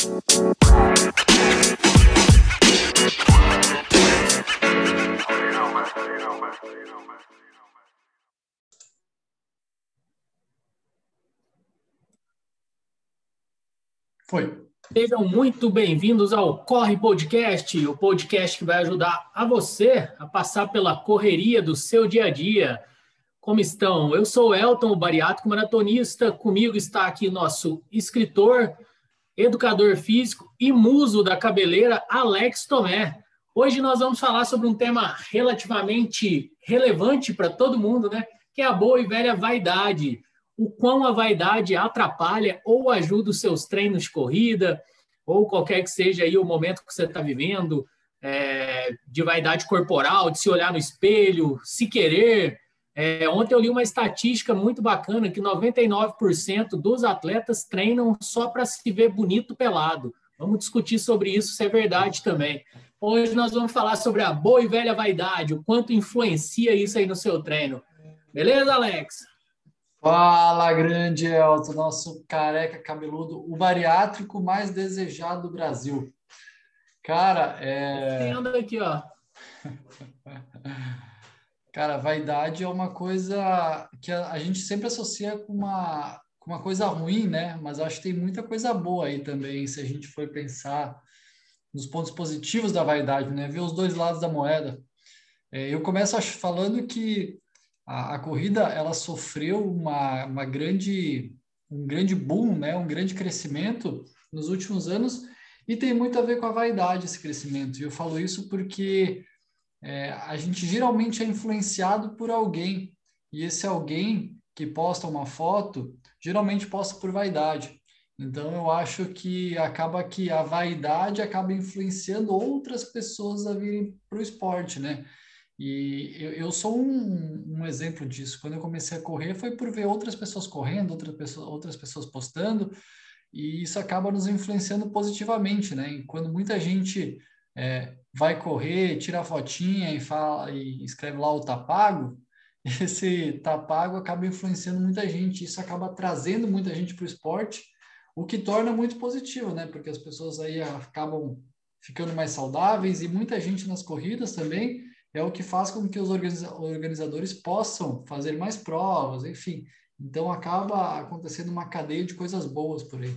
Foi. Sejam muito bem-vindos ao Corre Podcast, o podcast que vai ajudar a você a passar pela correria do seu dia a dia. Como estão? Eu sou o Elton, o bariátrico maratonista. Comigo está aqui nosso escritor, educador físico e muso da cabeleira, Alex Tomé. Hoje nós vamos falar sobre um tema relativamente relevante para todo mundo, né? Que é a boa e velha vaidade. O quão a vaidade atrapalha ou ajuda os seus treinos de corrida, ou qualquer que seja aí o momento que você está vivendo, de vaidade corporal, de se olhar no espelho, se querer. Ontem eu li uma estatística muito bacana que 99% dos atletas treinam só para se ver bonito pelado. Vamos discutir sobre isso, se é verdade também. Hoje nós vamos falar sobre a boa e velha vaidade, o quanto influencia isso aí no seu treino. Beleza, Alex? Fala, grande Elton, nosso careca cabeludo, o bariátrico mais desejado do Brasil. Cara, Entendo aqui, ó. Cara, vaidade é uma coisa que a gente sempre associa com uma coisa ruim, né? Mas acho que tem muita coisa boa aí também, se a gente for pensar nos pontos positivos da vaidade, né? Ver os dois lados da moeda. Eu começo falando que a corrida ela sofreu um grande boom, né? Um grande crescimento nos últimos anos e tem muito a ver com a vaidade esse crescimento. E eu falo isso porque a gente geralmente é influenciado por alguém e esse alguém que posta uma foto geralmente posta por vaidade. Então eu acho que acaba que a vaidade acaba influenciando outras pessoas a virem para o esporte, né? E eu sou um exemplo disso. Quando eu comecei a correr, foi por ver outras pessoas correndo, outras pessoas postando, e isso acaba nos influenciando positivamente, né? E quando muita gente vai correr, tira a fotinha e fala e escreve lá o tá pago, esse tá pago acaba influenciando muita gente. Isso acaba trazendo muita gente para o esporte, o que torna muito positivo, né? Porque as pessoas aí acabam ficando mais saudáveis e muita gente nas corridas também é o que faz com que os organizadores possam fazer mais provas, enfim. Então acaba acontecendo uma cadeia de coisas boas por aí.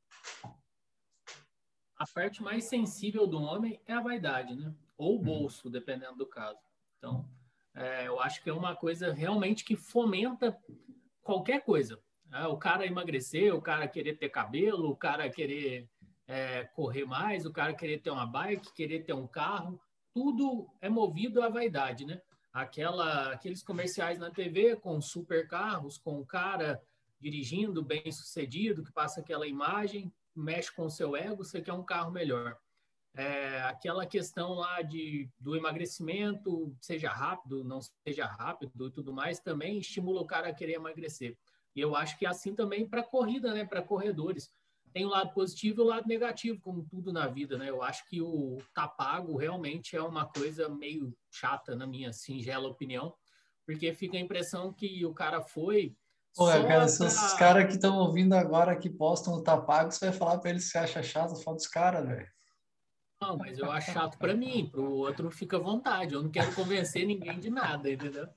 A parte mais sensível do homem é a vaidade, né? Ou o bolso, dependendo do caso. Então, eu acho que é uma coisa realmente que fomenta qualquer coisa. O cara emagrecer, o cara querer ter cabelo, o cara querer correr mais, o cara querer ter uma bike, querer ter um carro, tudo é movido à vaidade, né? Aqueles comerciais na TV com super carros, com o cara dirigindo bem sucedido, que passa aquela imagem, mexe com o seu ego, você quer um carro melhor. Aquela questão lá do emagrecimento, seja rápido, não seja rápido e tudo mais, também estimula o cara a querer emagrecer. E eu acho que é assim também para corrida, né? Para corredores. Tem o lado positivo e o lado negativo, como tudo na vida, né? Eu acho que o tá pago realmente é uma coisa meio chata, na minha singela opinião, porque fica a impressão que o cara foi Pô, cara, só se os para... caras que estão ouvindo agora que postam o tá pago, você vai falar para eles que você acha chato, fala dos caras, velho. Não, mas eu acho chato para mim, para o outro fica à vontade. Eu não quero convencer ninguém de nada, entendeu?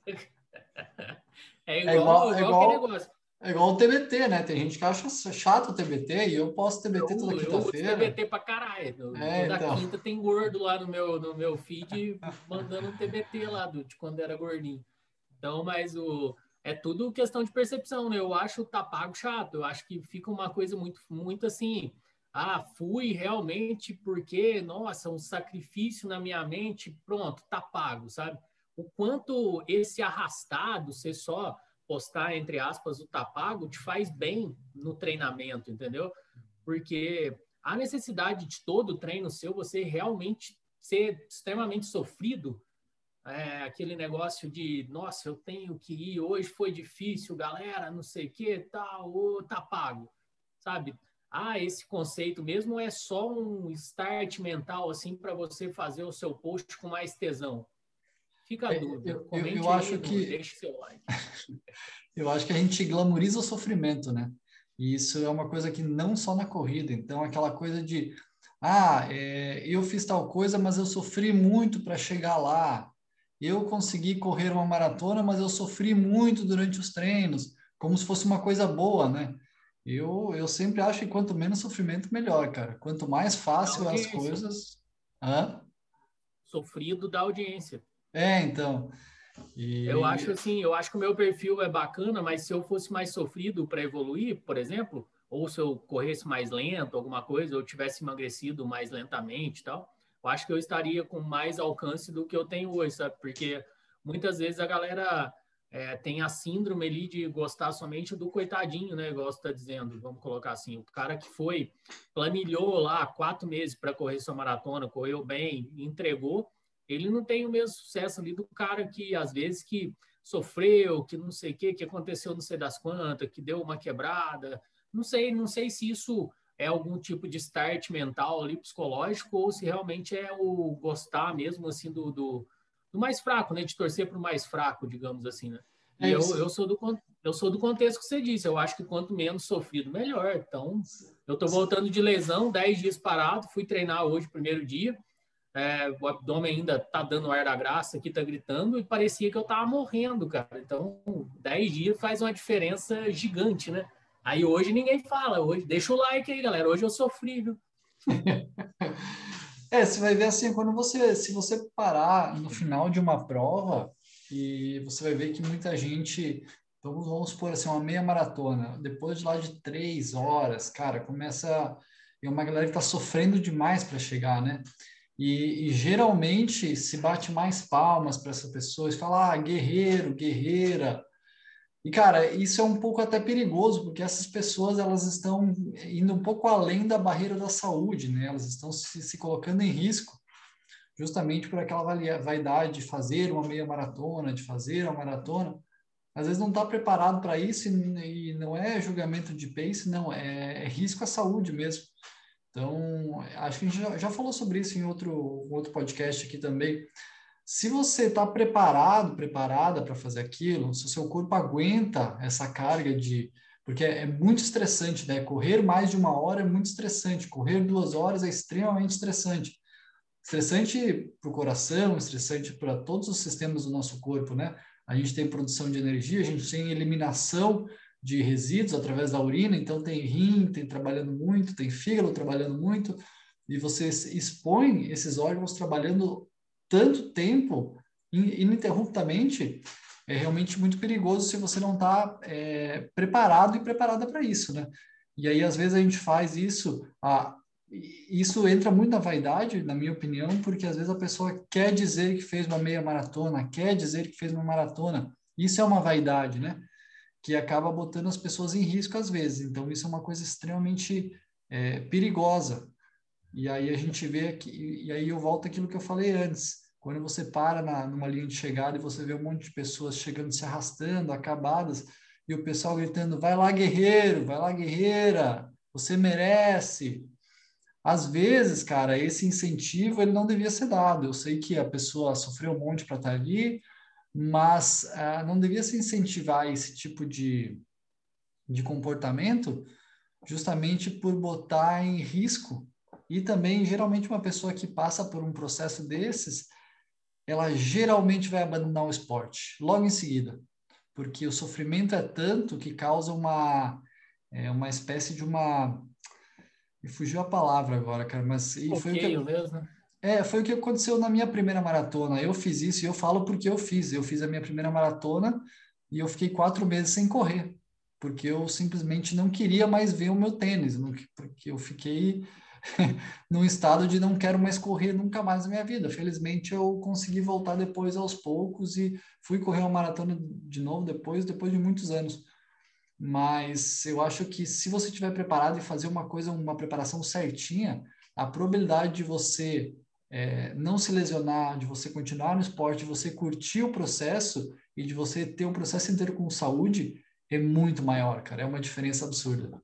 É É igual, é igual aquele igual, negócio. é igual o TBT, né? Tem gente que acha chato o TBT e eu posto TBT toda Eu uso quinta-feira. TBT pra caralho. Toda Então. quinta tem gordo lá no meu feed mandando um TBT lá de quando era gordinho. Então, mas é tudo questão de percepção, né? Eu acho o tá pago chato. Eu acho que fica uma coisa muito, muito assim. Fui realmente porque, nossa, um sacrifício na minha mente, pronto, tá pago, sabe? O quanto esse arrastado, ser só postar, entre aspas, o tá pago, te faz bem no treinamento, entendeu? Porque a necessidade de todo treino seu, você realmente ser extremamente sofrido, aquele negócio de, nossa, eu tenho que ir, hoje foi difícil, galera, não sei o que, tal, tá pago, sabe? Esse conceito mesmo é só um start mental, assim, para você fazer o seu post com mais tesão. Fica a dúvida, Eu comente aí, acho que deixe seu like. eu acho que a gente glamoriza o sofrimento, né? E isso é uma coisa que não só na corrida. Então, aquela coisa de, eu fiz tal coisa, mas eu sofri muito para chegar lá. Eu consegui correr uma maratona, mas eu sofri muito durante os treinos, como se fosse uma coisa boa, né? Eu sempre acho que quanto menos sofrimento, melhor, cara. Quanto mais Da fácil as audiência. coisas. Hã? Sofrido da audiência. É, então. Eu acho E assim, eu acho que o meu perfil é bacana, mas se eu fosse mais sofrido para evoluir, por exemplo, ou se eu corresse mais lento, alguma coisa, ou tivesse emagrecido mais lentamente e tal, eu acho que eu estaria com mais alcance do que eu tenho hoje, sabe? Porque muitas vezes a galera tem a síndrome ali de gostar somente do coitadinho, né? Igual você está dizendo, vamos colocar assim, o cara que foi, planilhou lá 4 meses para correr sua maratona, correu bem, entregou, ele não tem o mesmo sucesso ali do cara que, às vezes, que sofreu, que não sei o que aconteceu não sei das quantas, que deu uma quebrada. Não sei se isso é algum tipo de start mental ali, psicológico, ou se realmente é o gostar mesmo, assim, do mais fraco, né? De torcer para o mais fraco, digamos assim, né? E é eu, eu, isso. sou do, eu sou do contexto que você disse. Eu acho que quanto menos sofrido, melhor. Então, eu estou voltando de lesão, 10 dias parado, fui treinar hoje, primeiro dia, o abdômen ainda tá dando ar da graça, aqui tá gritando, e parecia que eu tava morrendo, cara. Então, 10 dias faz uma diferença gigante, né? Aí hoje ninguém fala, hoje deixa o like aí, galera. Hoje eu sofri, viu? Você vai ver assim, se você parar no final de uma prova, e você vai ver que muita gente, vamos supor assim, uma meia maratona, depois de lá de 3 horas, cara, começa, é uma galera que está sofrendo demais para chegar, né? E geralmente se bate mais palmas para essa pessoa e fala, guerreiro, guerreira. E, cara, isso é um pouco até perigoso, porque essas pessoas, elas estão indo um pouco além da barreira da saúde, né? Elas estão se colocando em risco, justamente por aquela vaidade de fazer uma meia maratona, de fazer uma maratona. Às vezes não está preparado para isso e não é julgamento de pace, não, é risco à saúde mesmo. Então, acho que a gente já falou sobre isso em outro podcast aqui também. Se você está preparado, preparada para fazer aquilo, se o seu corpo aguenta essa carga de. Porque é muito estressante, né? Correr mais de 1 hora é muito estressante, correr 2 horas é extremamente estressante. Estressante para o coração, estressante para todos os sistemas do nosso corpo, né? A gente tem produção de energia, a gente tem eliminação de resíduos através da urina, então tem rim, tem trabalhando muito, tem fígado trabalhando muito, e você expõe esses órgãos trabalhando tanto tempo, ininterruptamente, é realmente muito perigoso se você não está preparado e preparada para isso, né? E aí, às vezes, a gente faz isso, isso entra muito na vaidade, na minha opinião, porque às vezes a pessoa quer dizer que fez uma meia maratona, quer dizer que fez uma maratona. Isso é uma vaidade, né? Que acaba botando as pessoas em risco às vezes. Então, isso é uma coisa extremamente perigosa. E aí a gente vê aqui, e aí eu volto àquilo que eu falei antes. Quando você para numa linha de chegada e você vê um monte de pessoas chegando, se arrastando, acabadas, e o pessoal gritando: vai lá, guerreiro, vai lá, guerreira, você merece. Às vezes, cara, esse incentivo ele não devia ser dado. Eu sei que a pessoa sofreu um monte para estar ali, mas não devia se incentivar esse tipo de comportamento justamente por botar em risco. E também, geralmente, uma pessoa que passa por um processo desses, ela geralmente vai abandonar o esporte logo em seguida, porque o sofrimento é tanto que causa uma espécie de uma. Me fugiu a palavra agora, cara, mas e foi o que, Bloqueio mesmo, né? foi o que aconteceu na minha primeira maratona. Eu fiz isso e eu falo porque eu fiz. Eu fiz a minha primeira maratona e eu fiquei 4 meses sem correr, porque eu simplesmente não queria mais ver o meu tênis, porque eu fiquei num estado de não quero mais correr nunca mais na minha vida. Felizmente eu consegui voltar depois aos poucos e fui correr uma maratona de novo depois de muitos anos. Mas eu acho que se você estiver preparado e fazer uma coisa, uma preparação certinha, a probabilidade de você não se lesionar, de você continuar no esporte, de você curtir o processo e de você ter o processo inteiro com saúde é muito maior, cara. É uma diferença absurda.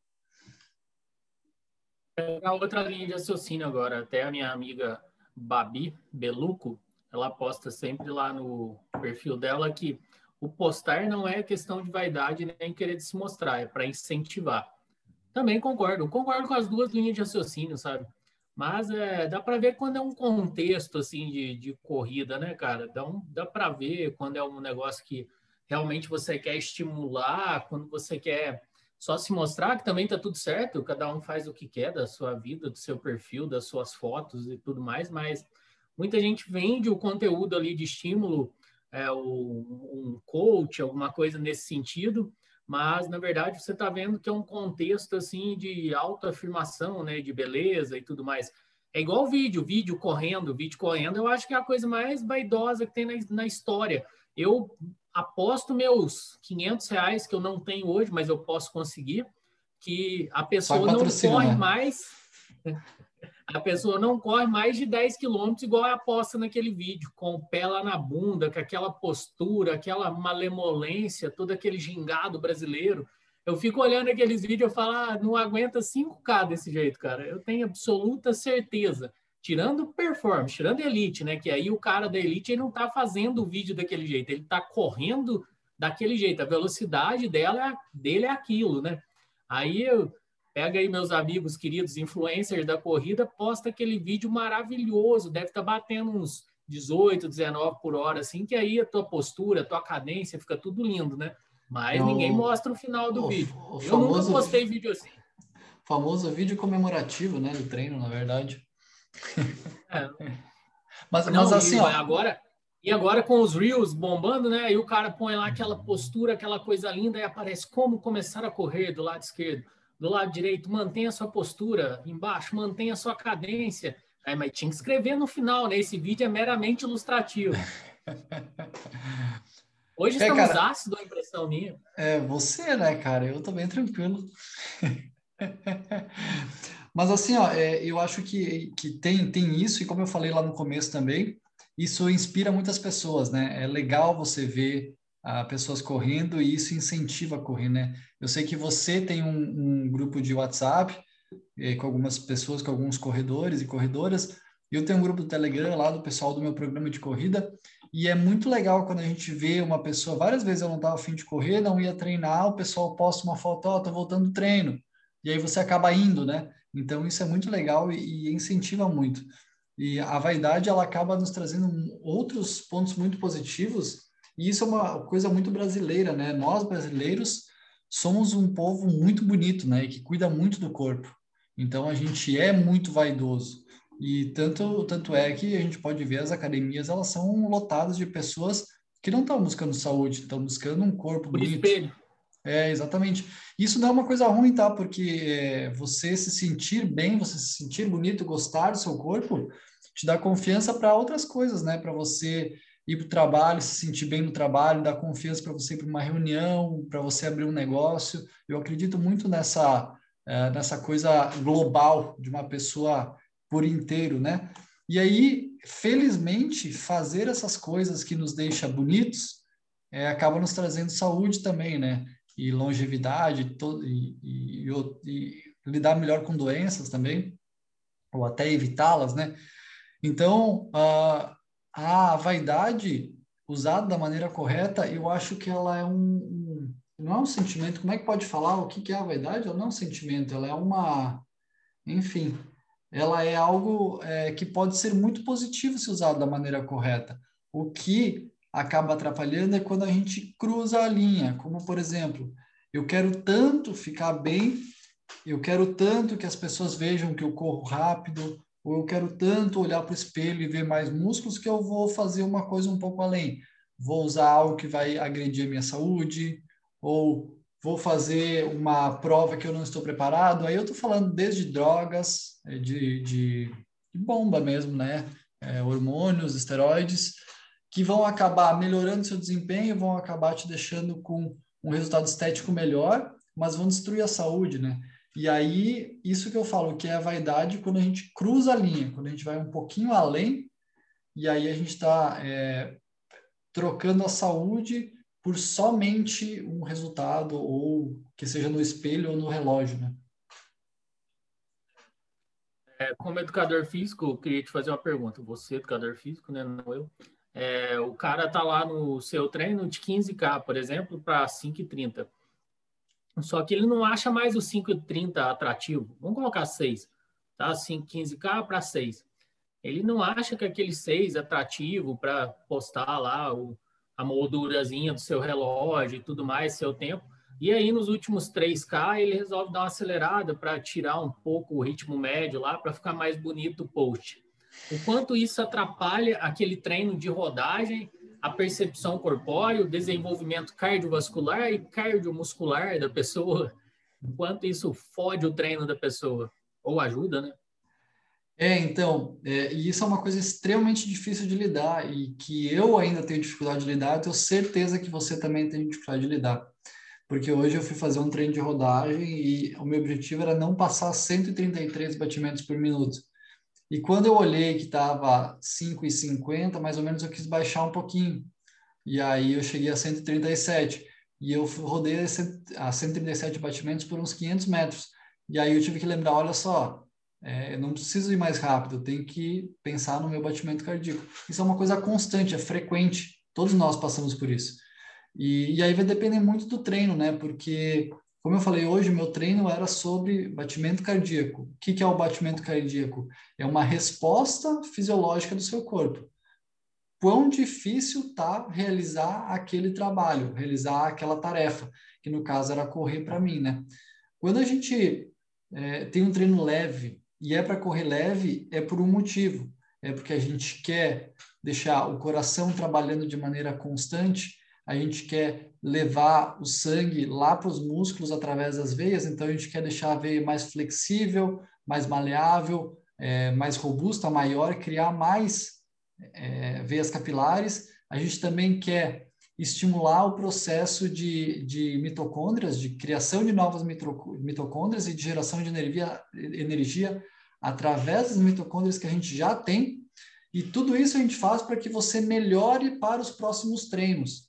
A outra linha de raciocínio agora, até a minha amiga Babi Beluco, ela posta sempre lá no perfil dela que o postar não é questão de vaidade nem querer se mostrar, é para incentivar. Também concordo. Concordo com as duas linhas de raciocínio, sabe? Mas dá para ver quando é um contexto assim de corrida, né, cara? Dá para ver quando é um negócio que realmente você quer estimular, quando você quer só se mostrar que também tá tudo certo, cada um faz o que quer da sua vida, do seu perfil, das suas fotos e tudo mais, mas muita gente vende o conteúdo ali de estímulo, um coach, alguma coisa nesse sentido, mas na verdade você está vendo que é um contexto assim de autoafirmação, né, de beleza e tudo mais. É igual vídeo correndo, eu acho que é a coisa mais vaidosa que tem na história. Eu aposto meus R$ 500 que eu não tenho hoje, mas eu posso conseguir, que Só que patrocínio, né? a pessoa não corre mais de 10 quilômetros, igual a aposta naquele vídeo, com o pé lá na bunda, com aquela postura, aquela malemolência, todo aquele gingado brasileiro. Eu fico olhando aqueles vídeos e falo, não aguenta 5K desse jeito, cara. Eu tenho absoluta certeza. Tirando performance, tirando elite, né? Que aí o cara da elite ele não tá fazendo o vídeo daquele jeito, ele tá correndo daquele jeito. A velocidade dele é aquilo, né? Aí eu pega aí meus amigos queridos influencers da corrida, posta aquele vídeo maravilhoso, deve estar batendo uns 18, 19 por hora, assim, que aí a tua postura, a tua cadência fica tudo lindo, né? É Mas ninguém mostra o final do vídeo. o Eu nunca famoso, postei vídeo assim. famoso vídeo comemorativo, né, do treino, na verdade. É, Mas não, assim, ó, e agora com os Reels bombando, né? E o cara põe lá aquela postura, aquela coisa linda, e aparece como começar a correr do lado esquerdo, do lado direito, mantenha a sua postura, embaixo, mantenha a sua cadência. Mas tinha que escrever no final, né? Esse vídeo é meramente ilustrativo. Hoje estamos cara, ácido, a impressão minha. você, né, cara? Eu tô bem tranquilo. Mas assim, ó, eu acho que tem isso, e como eu falei lá no começo também, isso inspira muitas pessoas, né? É legal você ver pessoas correndo e isso incentiva a correr, né? Eu sei que você tem um grupo de WhatsApp com algumas pessoas, com alguns corredores e corredoras. Eu tenho um grupo do Telegram lá do pessoal do meu programa de corrida, e é muito legal quando a gente vê uma pessoa, várias vezes eu não estava a fim de correr, não ia treinar, o pessoal posta uma foto, ó, tô voltando do treino, e aí você acaba indo, né? Então isso é muito legal e incentiva muito. E a vaidade, ela acaba nos trazendo outros pontos muito positivos, e isso é uma coisa muito brasileira, né? Nós brasileiros somos um povo muito bonito, né? E que cuida muito do corpo. Então a gente é muito vaidoso. E tanto é que a gente pode ver as academias, elas são lotadas de pessoas que não estão buscando saúde, estão buscando um corpo Por bonito. espelho. Exatamente. Isso não é uma coisa ruim, tá? Porque você se sentir bem, você se sentir bonito, gostar do seu corpo, te dá confiança para outras coisas, né? Para você ir para o trabalho, se sentir bem no trabalho, dá confiança para você ir para uma reunião, para você abrir um negócio. Eu acredito muito nessa coisa global de uma pessoa por inteiro, né? E aí, felizmente, fazer essas coisas que nos deixa bonitos acaba nos trazendo saúde também, né? E longevidade, e lidar melhor com doenças também, ou até evitá-las, né? Então, a vaidade usada da maneira correta, eu acho que ela é não é um sentimento. Como é que pode falar o que é a vaidade? Ela não é um sentimento, ela é enfim, ela é algo que pode ser muito positivo se usado da maneira correta. O que acaba atrapalhando é quando a gente cruza a linha, como por exemplo, eu quero tanto ficar bem, eu quero tanto que as pessoas vejam que eu corro rápido, ou eu quero tanto olhar para o espelho e ver mais músculos que eu vou fazer uma coisa um pouco além. Vou usar algo que vai agredir a minha saúde, ou vou fazer uma prova que eu não estou preparado. Aí eu estou falando desde drogas, de bomba mesmo, né? Hormônios, esteroides, que vão acabar melhorando seu desempenho, vão acabar te deixando com um resultado estético melhor, mas vão destruir a saúde, né? E aí, isso que eu falo, que é a vaidade quando a gente cruza a linha, quando a gente vai um pouquinho além, e aí a gente está trocando a saúde por somente um resultado, ou que seja no espelho ou no relógio, né? Como educador físico, eu queria te fazer uma pergunta. Você, educador físico, né? Não eu. O cara tá lá no seu treino de 15K, por exemplo, para 5h30. Só que ele não acha mais o 5,30 atrativo. Vamos colocar 6, tá? 5,15K para 6. Ele não acha que aquele 6 é atrativo para postar lá a moldurazinha do seu relógio e tudo mais, seu tempo. E aí, nos últimos 3K, ele resolve dar uma acelerada para tirar um pouco o ritmo médio lá, para ficar mais bonito o post. O quanto isso atrapalha aquele treino de rodagem, a percepção corpórea, o desenvolvimento cardiovascular e cardiomuscular da pessoa, o quanto isso fode o treino da pessoa, ou ajuda, né? Então, e isso é uma coisa extremamente difícil de lidar e que eu ainda tenho dificuldade de lidar, eu tenho certeza que você também tem dificuldade de lidar. Porque hoje eu fui fazer um treino de rodagem e o meu objetivo era não passar 133 batimentos por minuto. E quando eu olhei que estava 5,50, mais ou menos eu quis baixar um pouquinho. E aí eu cheguei a 137. E eu rodei a 137 batimentos por uns 500 metros. E aí eu tive que lembrar, olha só, eu não preciso ir mais rápido, eu tenho que pensar no meu batimento cardíaco. Isso é uma coisa constante, é frequente. Todos nós passamos por isso. E aí vai depender muito do treino, né? Porque, como eu falei hoje, meu treino era sobre batimento cardíaco. O que é o batimento cardíaco? É uma resposta fisiológica do seu corpo. Quão difícil tá realizar aquele trabalho, realizar aquela tarefa, que no caso era correr para mim, né? Quando a gente tem um treino leve e é para correr leve, é por um motivo. É porque a gente quer deixar o coração trabalhando de maneira constante, a gente quer levar o sangue lá para os músculos através das veias, então a gente quer deixar a veia mais flexível, mais maleável, mais robusta, maior, criar mais veias capilares. A gente também quer estimular o processo de mitocôndrias, de criação de novas mitocôndrias e de geração de energia através das mitocôndrias que a gente já tem. E tudo isso a gente faz para que você melhore para os próximos treinos.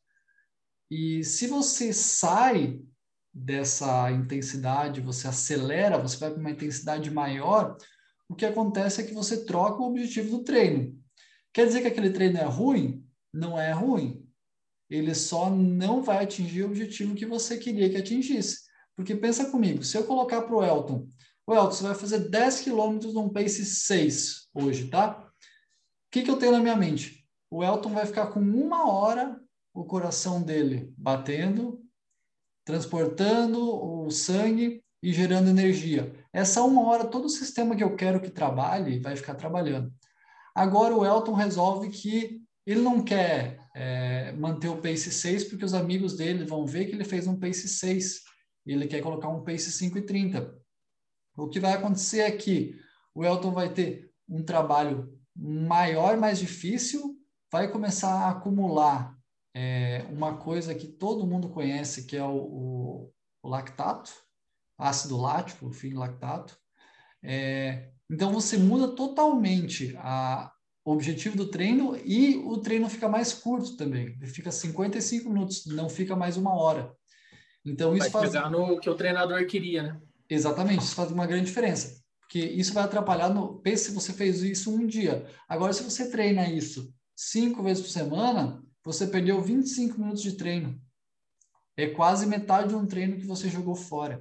E se você sai dessa intensidade, você acelera, você vai para uma intensidade maior, o que acontece é que você troca o objetivo do treino. Quer dizer que aquele treino é ruim? Não é ruim. Ele só não vai atingir o objetivo que você queria que atingisse. Porque pensa comigo, se eu colocar para o Elton, você vai fazer 10 quilômetros num pace 6 hoje, tá? O que eu tenho na minha mente? O Elton vai ficar com 1 hora o coração dele batendo, transportando o sangue e gerando energia. Essa 1 hora, todo o sistema que eu quero que trabalhe vai ficar trabalhando. Agora o Elton resolve que ele não quer manter o pace 6 porque os amigos dele vão ver que ele fez um pace 6 e ele quer colocar um pace 5,30. O que vai acontecer é que o Elton vai ter um trabalho maior, mais difícil, vai começar a acumular uma coisa que todo mundo conhece, que é o lactato, ácido lático, o lactato. Então você muda totalmente o objetivo do treino e o treino fica mais curto também. Ele fica 55 minutos, não fica mais 1 hora. Então isso vai chegar no que o treinador queria, né? Exatamente, isso faz uma grande diferença. Porque isso vai atrapalhar pense se você fez isso um dia. Agora, se você treina isso 5 vezes por semana, você perdeu 25 minutos de treino. É quase metade de um treino que você jogou fora.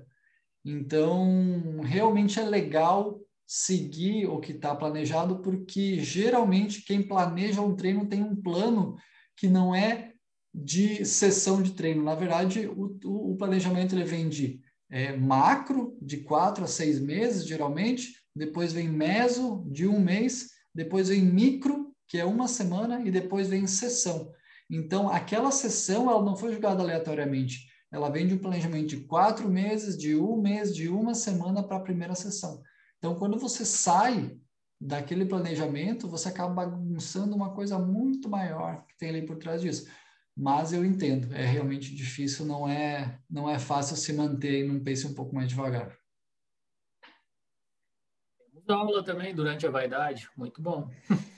Então, realmente é legal seguir o que está planejado, porque geralmente quem planeja um treino tem um plano que não é de sessão de treino. Na verdade, o planejamento ele vem de macro, de 4 a 6 meses, geralmente, depois vem meso, de 1 mês, depois vem micro, que é 1 semana, e depois vem sessão. Então, aquela sessão ela não foi jogada aleatoriamente. Ela vem de um planejamento de 4 meses, de 1 mês, de 1 semana para a primeira sessão. Então, quando você sai daquele planejamento, você acaba bagunçando uma coisa muito maior que tem ali por trás disso. Mas eu entendo, é realmente difícil, não é fácil se manter num pace um pouco mais devagar. Temos aula também durante a vaidade, muito bom.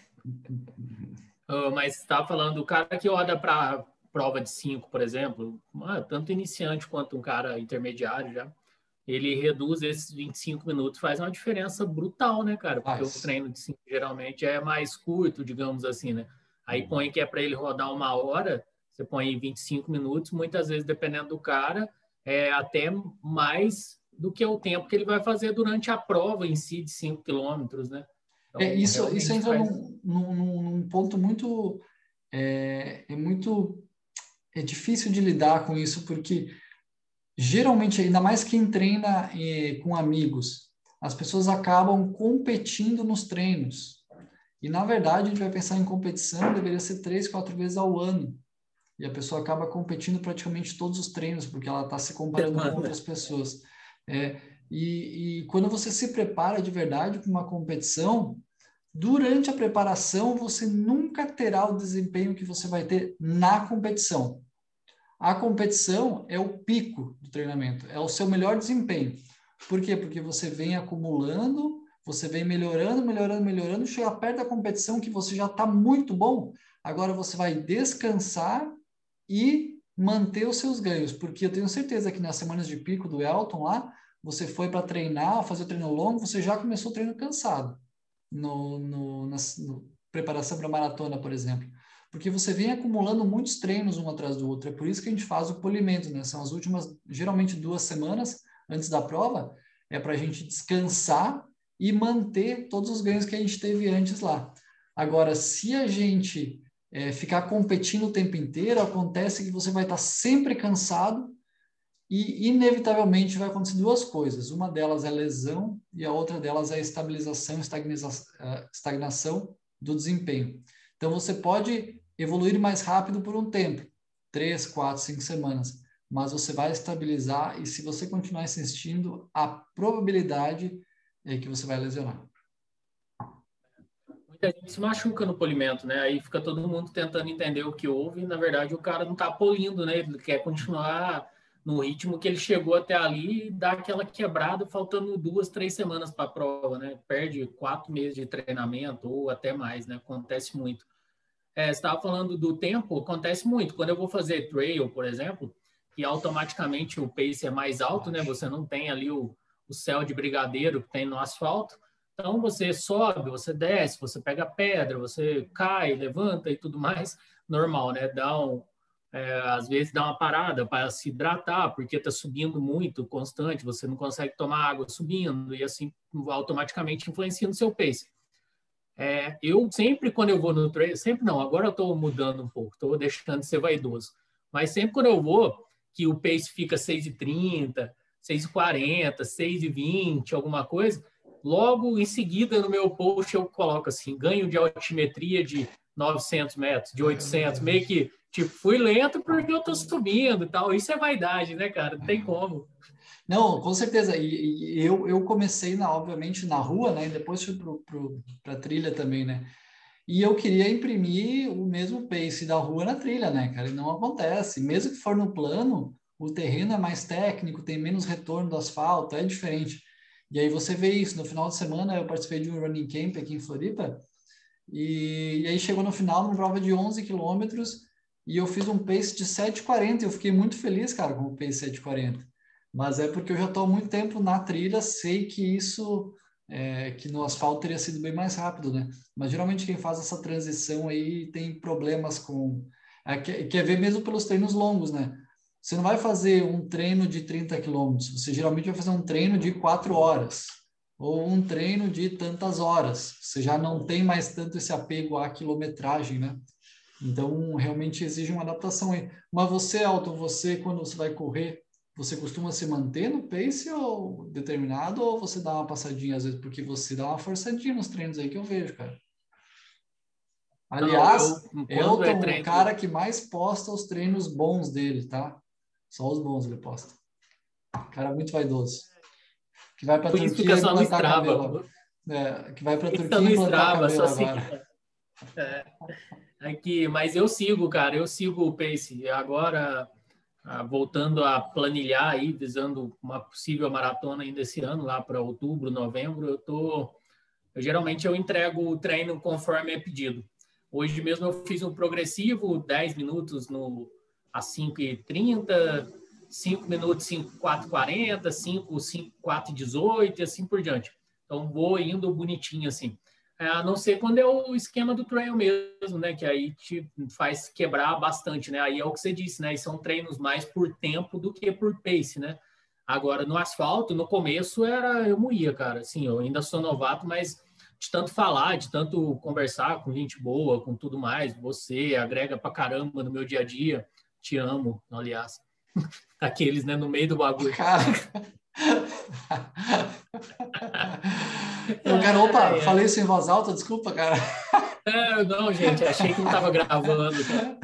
Mas você estava falando, o cara que olha para prova de 5, por exemplo, tanto iniciante quanto um cara intermediário já, ele reduz esses 25 minutos, faz uma diferença brutal, né, cara? Porque o treino de 5 geralmente é mais curto, digamos assim, né? Aí põe que é para ele rodar 1 hora, você põe em 25 minutos, muitas vezes, dependendo do cara, até mais do que o tempo que ele vai fazer durante a prova em si de 5 quilômetros, né? Então, isso entra num ponto muito... É difícil de lidar com isso, porque geralmente, ainda mais quem treina com amigos, as pessoas acabam competindo nos treinos. E, na verdade, a gente vai pensar em competição, deveria ser 3, 4 vezes ao ano. E a pessoa acaba competindo praticamente todos os treinos, porque ela está se comparando com outras pessoas. E quando você se prepara de verdade para uma competição, durante a preparação, você nunca terá o desempenho que você vai ter na competição. A competição é o pico do treinamento, é o seu melhor desempenho. Por quê? Porque você vem acumulando, você vem melhorando, chega perto da competição que você já está muito bom, agora você vai descansar e manter os seus ganhos, porque eu tenho certeza que nas semanas de pico do Elton lá, você foi para treinar, fazer o treino longo, você já começou o treino cansado, na preparação para maratona, por exemplo. Porque você vem acumulando muitos treinos um atrás do outro. É por isso que a gente faz o polimento, né? São as últimas, geralmente 2 semanas antes da prova, é para a gente descansar e manter todos os ganhos que a gente teve antes lá. Agora, se a gente ficar competindo o tempo inteiro, acontece que você vai estar sempre cansado e, inevitavelmente, vai acontecer 2 coisas. Uma delas é lesão e a outra delas é a estagnação do desempenho. Então, você pode evoluir mais rápido por um tempo, 3, 4, 5 semanas, mas você vai estabilizar e se você continuar insistindo, a probabilidade é que você vai lesionar. Muita gente se machuca no polimento, né? Aí fica todo mundo tentando entender o que houve e, na verdade, o cara não está polindo, né? Ele quer continuar no ritmo que ele chegou até ali e dá aquela quebrada faltando 2, 3 semanas para a prova, né? Perde 4 meses de treinamento ou até mais, né? Acontece muito. Você estava falando do tempo, acontece muito. Quando eu vou fazer trail, por exemplo, que automaticamente o pace é mais alto, né? Você não tem ali o céu de brigadeiro que tem no asfalto. Então, você sobe, você desce, você pega pedra, você cai, levanta e tudo mais. Normal, né? Às vezes dá uma parada para se hidratar, porque está subindo muito, constante, você não consegue tomar água subindo, e assim automaticamente influencia no seu pace. Eu sempre, quando eu vou no treino, sempre não, agora eu estou mudando um pouco, estou deixando de ser vaidoso, mas sempre quando eu vou, que o pace fica 6h30, 6h40, 6h20, alguma coisa, logo em seguida no meu post eu coloco assim, ganho de altimetria de 900 metros, de 800, meio que, tipo, fui lento porque eu estou subindo e tal, isso é vaidade, né, cara, não tem como. Não, com certeza. E eu comecei, obviamente, na rua, né? E depois fui para a trilha também, né? E eu queria imprimir o mesmo pace da rua na trilha, né, cara? E não acontece. Mesmo que for no plano, o terreno é mais técnico, tem menos retorno do asfalto, é diferente. E aí você vê isso. No final de semana, eu participei de um running camp aqui em Floripa. E aí chegou no final, numa prova de 11 quilômetros, e eu fiz um pace de 7h40. Eu fiquei muito feliz, cara, com o pace 7h40. Mas é porque eu já estou há muito tempo na trilha, sei que isso, que no asfalto teria sido bem mais rápido, né? Mas geralmente quem faz essa transição aí tem problemas com... quer ver mesmo pelos treinos longos, né? Você não vai fazer um treino de 30 quilômetros, você geralmente vai fazer um treino de 4 horas, ou um treino de tantas horas. Você já não tem mais tanto esse apego à quilometragem, né? Então, realmente exige uma adaptação aí. Mas você, Elton, quando você vai correr, você costuma se manter no pace ou determinado, ou você dá uma passadinha às vezes? Porque você dá uma forçadinha nos treinos aí que eu vejo, cara. Aliás, Elton é o cara que mais posta os treinos bons dele, tá? Só os bons ele posta. Cara muito vaidoso. Que vai para a Turquia e plantar cabelo. Que vai para a Turquia e plantar cabelo agora. Aqui, mas eu sigo, cara, eu sigo o pace. Agora, voltando a planilhar aí, visando uma possível maratona ainda esse ano, lá para outubro, novembro, geralmente eu entrego o treino conforme é pedido. Hoje mesmo eu fiz um progressivo, 10 minutos a 5h30, 5 minutos 5:4:40, 5:4:18 e assim por diante. Então vou indo bonitinho assim. A não ser quando é o esquema do trail mesmo, né? Que aí te faz quebrar bastante, né? Aí é o que você disse, né? E são treinos mais por tempo do que por pace, né? Agora, no asfalto, no começo, eu moía, cara. Assim, eu ainda sou novato, mas de tanto falar, de tanto conversar com gente boa, com tudo mais, você agrega pra caramba no meu dia a dia. Te amo, aliás. Aqueles, né? No meio do bagulho. Cara... Opa, falei isso em voz alta, desculpa, cara. Não, gente, achei que não estava gravando, cara.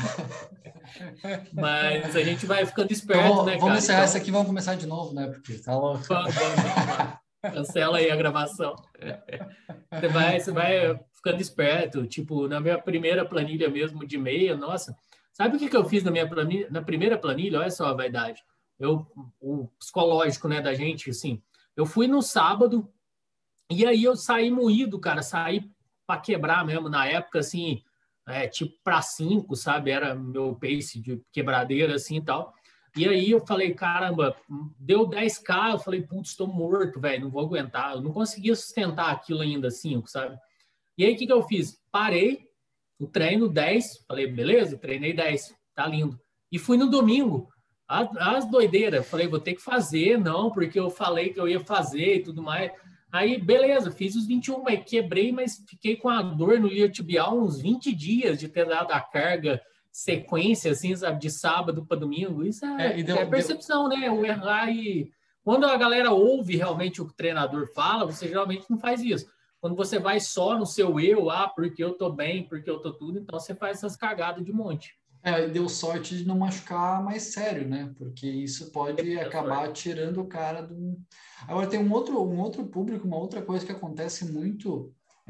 Mas a gente vai ficando esperto, Então, né, cara? vamos encerrar isso aqui e vamos começar de novo, né? Porque tá louco. Vamos. Cancela aí a gravação. Você vai ficando esperto. Tipo, na minha primeira planilha mesmo de meia, nossa. Sabe o que eu fiz na minha planilha, na primeira planilha? Olha só a vaidade. O psicológico, né, da gente, assim. Eu fui no sábado e aí eu saí moído, cara. Saí para quebrar mesmo. Na época, assim, tipo para 5, sabe? Era meu pace de quebradeira, assim, e tal. E aí eu falei, caramba, deu 10K, eu falei, putz, estou morto, velho, não vou aguentar. Eu não conseguia sustentar aquilo ainda, 5, sabe? E aí o que eu fiz? Parei o treino 10, falei, beleza, treinei 10, tá lindo. E fui no domingo, as doideiras, falei, vou ter que fazer, não, porque eu falei que eu ia fazer e tudo mais. Aí, beleza, fiz os 21, mas quebrei, mas fiquei com a dor no ilho tibial uns 20 dias de ter dado a carga sequência, assim, sabe, de sábado para domingo. Isso é percepção, né? O errar e... Quando a galera ouve realmente o que o treinador fala, você geralmente não faz isso. Quando você vai só no seu eu, porque eu tô bem, porque eu tô tudo, então você faz essas cagadas de monte. E deu sorte de não machucar mais sério, né? Porque isso pode acabar tirando o cara do... Agora tem um outro público, uma outra coisa que acontece muito,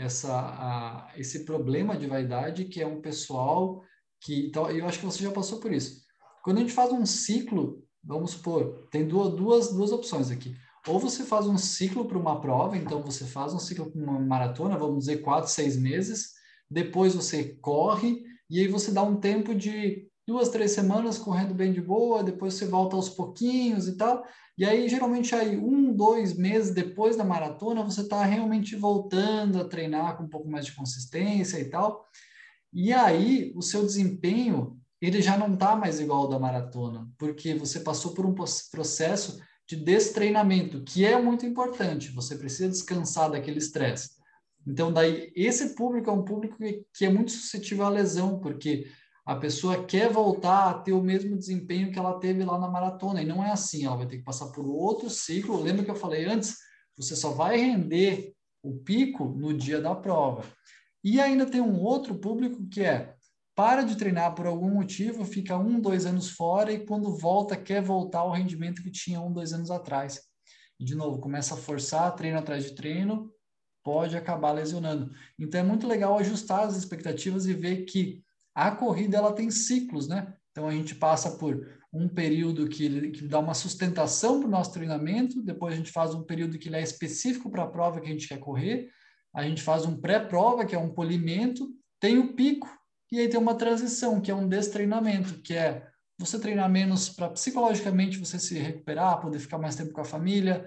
esse problema de vaidade, que é um pessoal que... Então, eu acho que você já passou por isso. Quando a gente faz um ciclo, vamos supor, tem duas opções aqui. Ou você faz um ciclo para uma prova, então você faz um ciclo para uma maratona, vamos dizer 4, 6 meses, depois você corre, e aí você dá um tempo de 2, 3 semanas correndo bem de boa, depois você volta aos pouquinhos e tal, e aí geralmente aí 1, 2 meses depois da maratona, você está realmente voltando a treinar com um pouco mais de consistência e tal, e aí o seu desempenho, ele já não está mais igual ao da maratona, porque você passou por um processo de destreinamento, que é muito importante. Você precisa descansar daquele estresse. Então, daí, esse público é um público que é muito suscetível à lesão, porque a pessoa quer voltar a ter o mesmo desempenho que ela teve lá na maratona, e não é assim, ela vai ter que passar por outro ciclo. Lembra que eu falei antes? Você só vai render o pico no dia da prova. E ainda tem um outro público que para de treinar por algum motivo, fica 1, 2 anos fora e quando volta, quer voltar ao rendimento que tinha 1, 2 anos atrás. E, de novo, começa a forçar treino atrás de treino, pode acabar lesionando. Então, é muito legal ajustar as expectativas e ver que a corrida ela tem ciclos, né? Então, a gente passa por um período que dá uma sustentação para o nosso treinamento, depois a gente faz um período que ele é específico para a prova que a gente quer correr, a gente faz um pré-prova, que é um polimento, tem o pico, e aí tem uma transição, que é um destreinamento, que é você treinar menos para psicologicamente você se recuperar, poder ficar mais tempo com a família,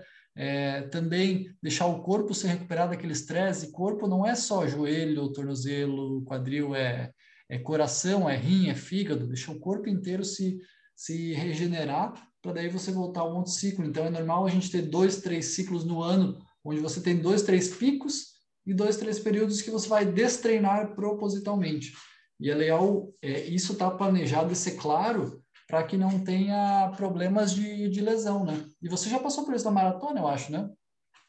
também deixar o corpo se recuperar daquele estresse. Corpo não é só joelho, tornozelo, quadril, é coração, é rim, é fígado, deixar o corpo inteiro se regenerar para daí você voltar a um outro ciclo. Então é normal a gente ter 2, 3 ciclos no ano, onde você tem 2, 3 picos e 2, 3 períodos que você vai destreinar propositalmente. E é legal, isso está planejado e ser claro para que não tenha problemas de lesão, né? E você já passou por isso na maratona, eu acho, né?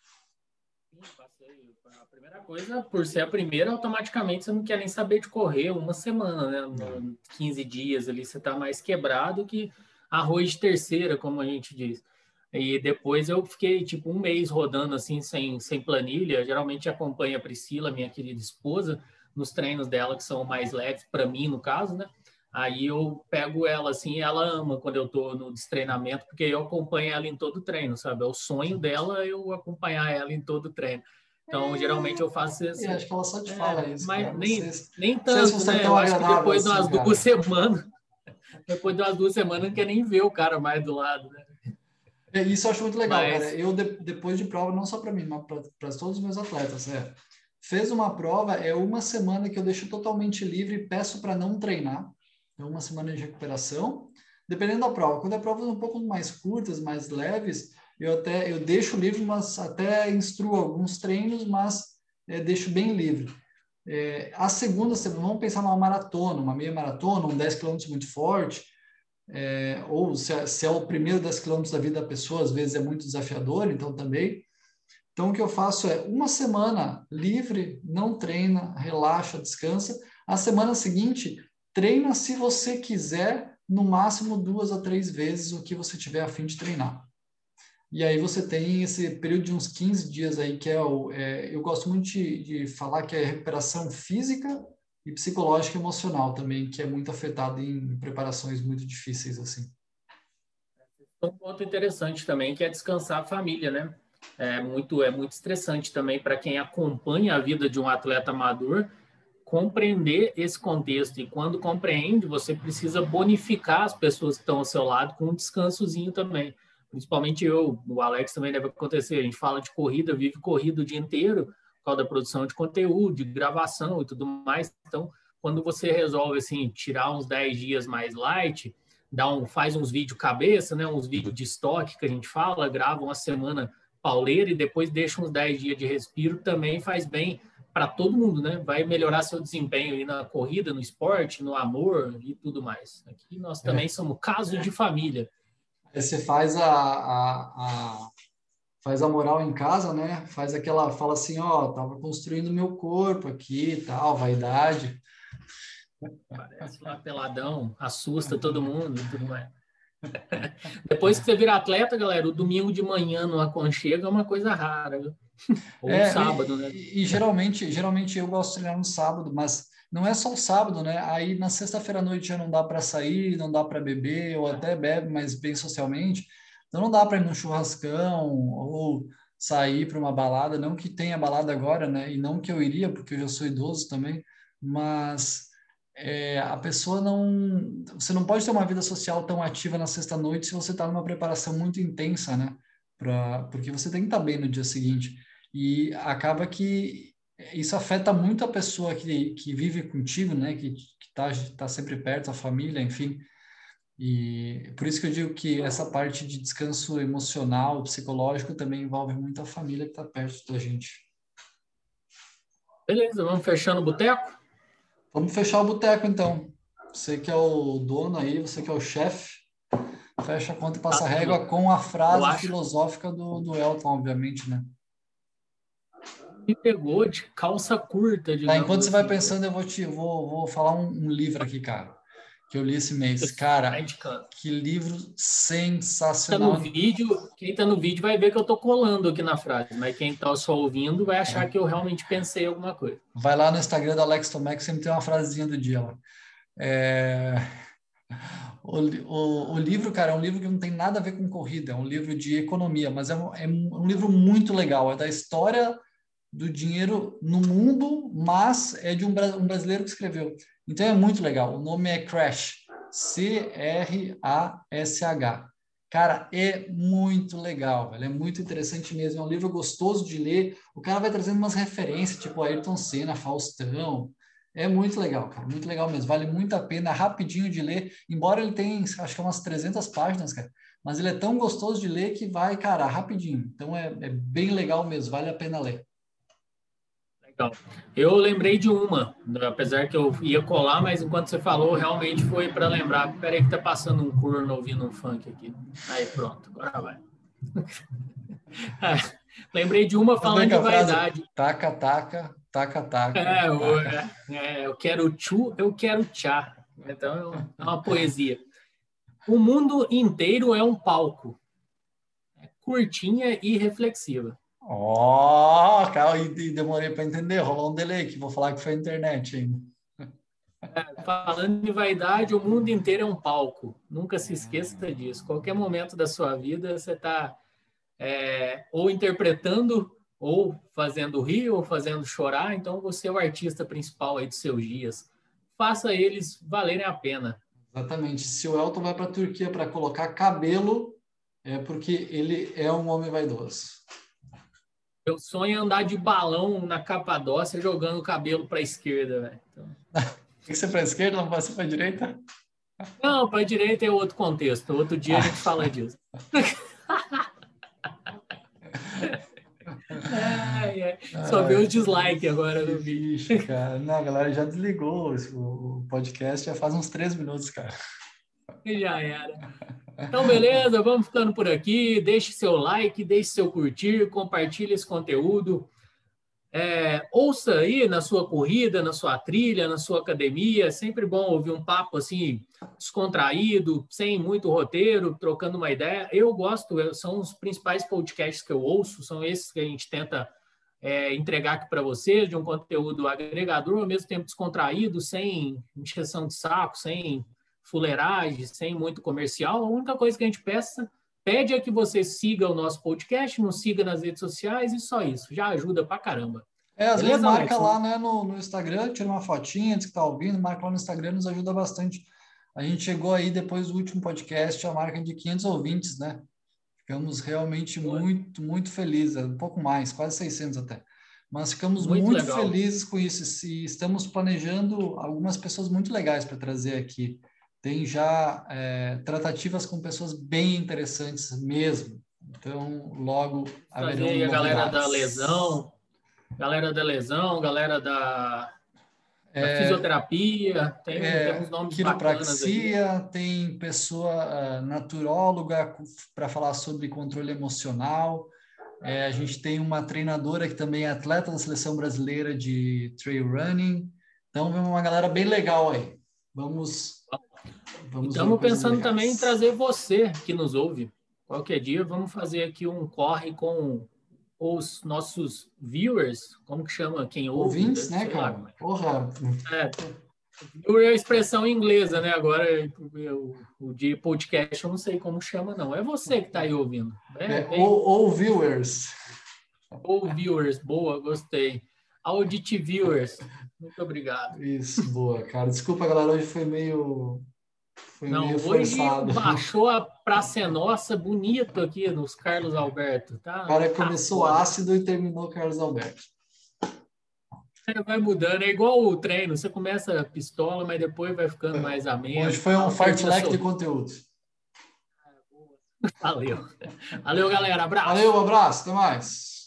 Passei. A primeira coisa, por ser a primeira, automaticamente você não quer nem saber de correr uma semana, né? 15 dias ali você está mais quebrado que arroz de terceira, como a gente diz. E depois eu fiquei tipo um mês rodando assim, sem planilha. Geralmente acompanha a Priscila, minha querida esposa, nos treinos dela, que são mais leves, para mim, no caso, né? Aí eu pego ela assim, e ela ama quando eu tô no destreinamento, porque eu acompanho ela em todo treino, sabe? É o sonho dela eu acompanhar ela em todo treino. Então, geralmente eu faço isso. Eu acho que ela só te fala isso, mas cara. nem tanto, né? Eu acho que depois de umas assim, 2 semanas, depois de umas 2 semanas, não quer nem ver o cara mais do lado, né? Isso eu acho muito legal, cara. Eu, depois de prova, não só para mim, mas para todos os meus atletas, Fez uma prova, é uma semana que eu deixo totalmente livre e peço para não treinar. É uma semana de recuperação, dependendo da prova. Quando é provas um pouco mais curtas, mais leves, eu deixo livre, mas até instruo alguns treinos, mas deixo bem livre. A segunda, vamos pensar numa maratona, uma meia maratona, um 10 quilômetros muito forte, ou se é o primeiro 10 quilômetros da vida da pessoa, às vezes é muito desafiador, então também. Então, o que eu faço é uma semana livre, não treina, relaxa, descansa. A semana seguinte, treina se você quiser, no máximo 2 a 3 vezes o que você tiver a fim de treinar. E aí você tem esse período de uns 15 dias aí, que eu gosto muito de falar que é recuperação física e psicológica e emocional também, que é muito afetado em preparações muito difíceis, assim. Um ponto interessante também, que é descansar a família, né? É muito estressante também para quem acompanha a vida de um atleta amador compreender esse contexto. E quando compreende, você precisa bonificar as pessoas que estão ao seu lado com um descansozinho também. Principalmente eu, o Alex também deve acontecer. A gente fala de corrida, vive corrida o dia inteiro, por causa da produção de conteúdo, de gravação e tudo mais. Então, quando você resolve assim, tirar uns 10 dias mais light, faz uns vídeos cabeça, né? Uns vídeos de estoque que a gente fala, grava uma semana pauleira e depois deixa uns 10 dias de respiro, também faz bem para todo mundo, né? Vai melhorar seu desempenho aí na corrida, no esporte, no amor e tudo mais. Aqui nós também somos caso de família. Aí você faz a moral em casa, né? Fala assim, ó, tava construindo meu corpo aqui e tal, vaidade. Parece lá peladão, assusta todo mundo e tudo mais. Depois que você vira atleta, galera, o domingo de manhã no aconchego é uma coisa rara, viu? Ou o sábado, né? E geralmente eu gosto de treinar no sábado, mas não é só o sábado, né? Aí na sexta-feira à noite já não dá para sair, não dá para beber, ou até bebe, mas bem socialmente. Então não dá para ir num churrascão ou sair para uma balada, não que tenha balada agora, né? E não que eu iria, porque eu já sou idoso também, mas a pessoa não. Você não pode ter uma vida social tão ativa na sexta-noite se você está numa preparação muito intensa, né? Porque você tem que estar bem no dia seguinte. E acaba que isso afeta muito a pessoa que vive contigo, né? Que tá sempre perto, a família, enfim. E por isso que eu digo que essa parte de descanso emocional, psicológico, também envolve muito a família que está perto da gente. Beleza, vamos fechando o boteco? Vamos fechar o boteco, então. Você que é o dono aí, você que é o chefe, fecha a conta e passa a régua com a frase filosófica do Elton, obviamente, né? Me pegou de calça curta, digamos Enquanto você assim. vai pensando, vou falar um livro aqui, cara, que eu li esse mês. Cara, que livro sensacional. Quem tá no vídeo vai ver que eu tô colando aqui na frase, mas quem tá só ouvindo vai achar que eu realmente pensei alguma coisa. Vai lá no Instagram do Alex Tomé, que sempre tem uma frasezinha do dia lá. O livro, cara, é um livro que não tem nada a ver com corrida, é um livro de economia, mas é um livro muito legal. É da história do dinheiro no mundo, mas é de um brasileiro que escreveu. Então é muito legal. O nome é Crash, Crash. Cara, é muito legal, velho. É muito interessante mesmo. É um livro gostoso de ler. O cara vai trazendo umas referências, tipo Ayrton Senna, Faustão. É muito legal, cara. Muito legal mesmo. Vale muito a pena, rapidinho de ler. Embora ele tenha, acho que umas 300 páginas, cara. Mas ele é tão gostoso de ler que vai, cara, rapidinho. Então é bem legal mesmo. Vale a pena ler. Legal. Eu lembrei de uma, apesar que eu ia colar, mas enquanto você falou, realmente foi para lembrar. Peraí que tá passando um corno ouvindo um funk aqui. Aí, pronto, agora vai. Lembrei de uma falando de vaidade. Taca, taca, taca, taca. Eu quero tchu, eu quero tchá. Então, é uma poesia. O mundo inteiro é um palco. É curtinha e reflexiva. Cara, e demorei para entender, rolou um delay que vou falar que foi a internet ainda. Falando de vaidade, o mundo inteiro é um palco. Nunca se esqueça disso. Qualquer momento da sua vida, você está ou interpretando, ou fazendo rir, ou fazendo chorar. Então, você é o artista principal aí dos seus dias. Faça eles valerem a pena. Exatamente. Se o Elton vai para a Turquia para colocar cabelo, é porque ele é um homem vaidoso. Meu sonho é andar de balão na Capadócia jogando o cabelo para a esquerda, velho. Então... Tem que ser para a esquerda, não pode ser para a direita? Não, para a direita é outro contexto. Outro dia a gente fala disso. Só vê os dislikes agora no vídeo. Cara. Não, a galera já desligou o podcast já faz uns 3 minutos, cara. Já era. Então, beleza, vamos ficando por aqui. Deixe seu like, deixe seu curtir, compartilhe esse conteúdo. Ouça aí na sua corrida, na sua trilha, na sua academia. É sempre bom ouvir um papo assim, descontraído, sem muito roteiro, trocando uma ideia. Eu gosto, são os principais podcasts que eu ouço, são esses que a gente tenta entregar aqui para vocês, de um conteúdo agregador, ao mesmo tempo descontraído, sem encheção de saco, sem fuleiragem, sem muito comercial. A única coisa que a gente pede é que você siga o nosso podcast, nos siga nas redes sociais e só isso. Já ajuda pra caramba. Às vezes marca lá, né, no Instagram, tira uma fotinha, diz que tá ouvindo, marca lá no Instagram, nos ajuda bastante. A gente chegou aí, depois do último podcast, a marca de 500 ouvintes, né? Ficamos realmente muito, muito felizes, um pouco mais, quase 600 até. Mas ficamos muito felizes com isso e estamos planejando algumas pessoas muito legais para trazer aqui. Tem já tratativas com pessoas bem interessantes mesmo. Então, logo haverão novidades. A galera da lesão, galera da fisioterapia, tem uns nomes bacanas aí. Tem pessoa naturóloga para falar sobre controle emocional. A gente tem uma treinadora que também é atleta da seleção brasileira de trail running. Então, vem uma galera bem legal aí. Vamos estamos pensando também em trazer você que nos ouve. Qualquer dia vamos fazer aqui um corre com os nossos viewers, como que chama quem ouve? Ouvintes, né, cara? Porra! Viewer é a expressão inglesa, né? Agora, o de podcast eu não sei como chama, não. É você que está aí ouvindo. Ou viewers. Ou viewers, boa, gostei. Audit viewers, muito obrigado. Isso, boa, cara. Desculpa, galera, hoje foi meio forçado. Hoje baixou a Praça é Nossa bonito aqui nos Carlos Alberto. Tá? O cara começou ácido e terminou Carlos Alberto. Vai mudando, é igual o treino. Você começa pistola, mas depois vai ficando mais ameno. Hoje foi um fartlek de conteúdo. Valeu. Valeu, galera. Abraço. Valeu, abraço. Até mais.